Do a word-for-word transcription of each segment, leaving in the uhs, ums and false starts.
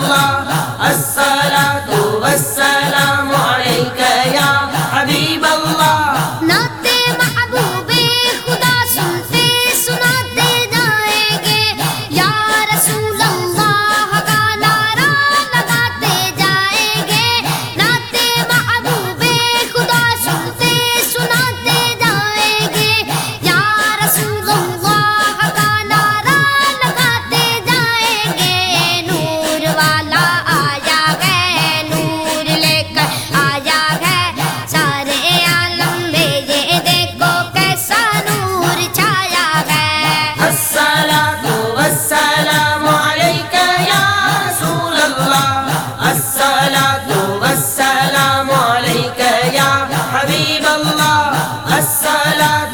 اللہ الصلاۃ والسلام علیک یا حبیب اللہ۔ نعت محبوب خدا سنتے سناتے جائیں گے، یا رسول اللہ کا نعرہ لگاتے جائیں گے۔ نعت محبوب خدا سنتے سناتے جائیں گے، یا رسول اللہ کا نعرہ لگاتے جائیں گے۔ نور والا آیا ہے، نور لے کر آیا ہے، سارے عالم میں یہ دیکھو کیسا نور چھایا ہے۔ الصلاۃ والسلام علیک یا رسول اللہ الصلاۃ والسلام علیک یا حبیب اللہ۔ الصلاۃ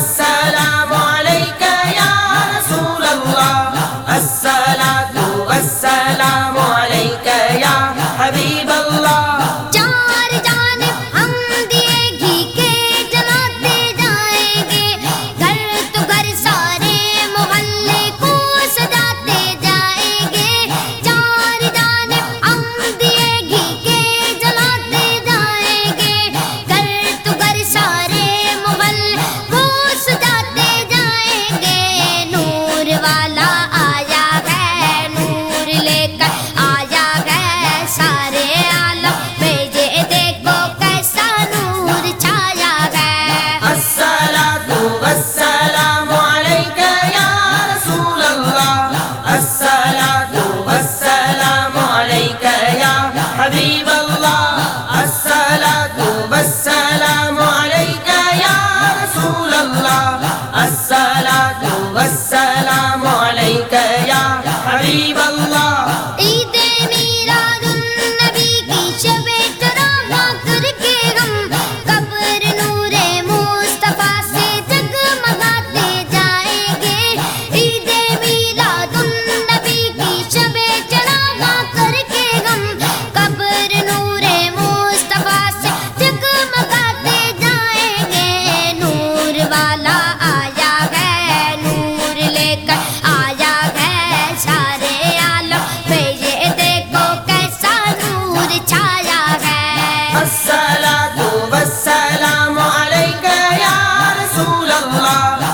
والسلام علیک یا رسول اللہ الصلاۃ والسلام علیک یا حبیب اللہ۔ چار جانب ہم دیے گھی کے جلاتے جائیں گے، گھر تو گھر سارے محلے کو سجاتے جائیں گے۔ چار جانب ہم دیے گھی کے جلاتے جائیں گے، گھر تو گھر سارے محلے کو سجاتے جائیں گے۔ نور والا آیا ہے، نور لے کر آیا ہے، سارے عالم میں یہ دیکھو کیسا نور چھایا ہے۔ الصلاۃ والسلام علیک یا رسول اللہ الصلاۃ والسلام علیک یا حبیب اللہ۔ الصلاۃ والسلام علیک یا رسول اللہ الصلاۃ والسلام علیک یا حبیب اللہ۔ عید میلاد النبی کی شب چراغاں کر کے ہم قبر نور مصطفیٰ سے جگمگاتے جائیں گے۔ عید میلاد النبی کی شب چراغاں کر کے ہم قبر نور مصطفیٰ سے جگمگاتے جائیں گے۔ نور والا آیا ہے، نور لے کر آیا ہے، سارے عالم میں یہ دیکھو کیسا نور چھایا ہے۔ الصلاۃ والسلام علیک یا رسول اللہ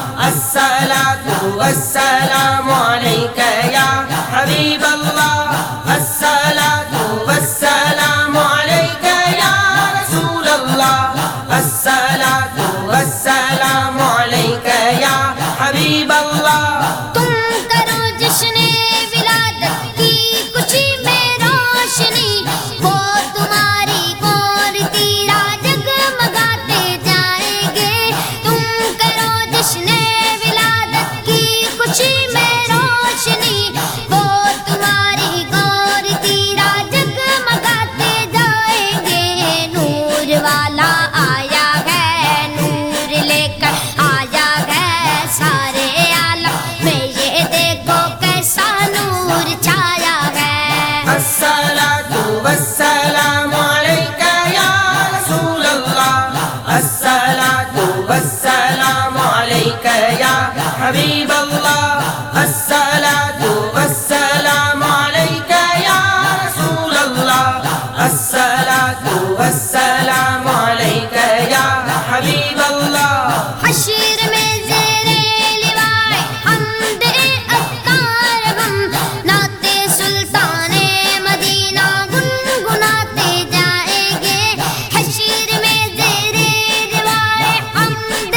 الصلاۃ والسلام علیک یا حبیب اللہ۔ الصلاۃ والسلام علیک یا رسول اللہ الصلاۃ والسلام علیک یا حبیب اللہ۔ تم کرو جشن ولادت کی خوشی میں روشنی، وہ تمہاری گور تیرا جگمگاتے جائیں گے۔ تم کرو جشن ولادت کی خوشی میں روشنی، وہ تمہاری گور تیرا جگمگاتے جائیں گے۔ نور والا آیا ہے، نور لے کر آیا ہے، سارے عالم میں یہ دیکھو کیسا نور چھایا ہے۔ الصلاۃ والسلام علیک یا رسول اللہ الصلاۃ والسلام علیک یا حبیب اللہ۔ الصلاۃ والسلام علیک یا رسول اللہ الصلاۃ والسلام علیک یا حبیب اللہ۔ حشر میں زیر لواء حمد عطار ہم نعت سلطان مدینہ گنگناتے جائیں گے۔ حشر میں زیر لواء حمد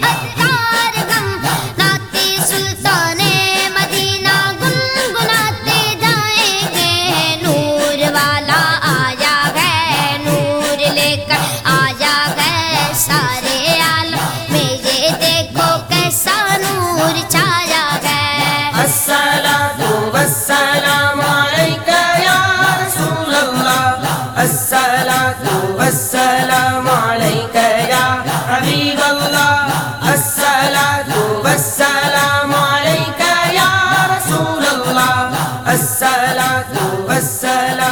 عطار ہم نعت سلطان مدینہ گنگناتے جائیں گے۔ نور والا آیا ہے، نور لے کر آیا ہے، سارے عالم میں یہ دیکھو کیسا نور چھایا ہے۔ الصلاۃ والسلام علیک یا رسول اللہ الصلاۃ والسلام علیک یا حبیب اللہ۔ الصلاۃ والسلام علیک یا رسول اللہ الصلاۃ والسلام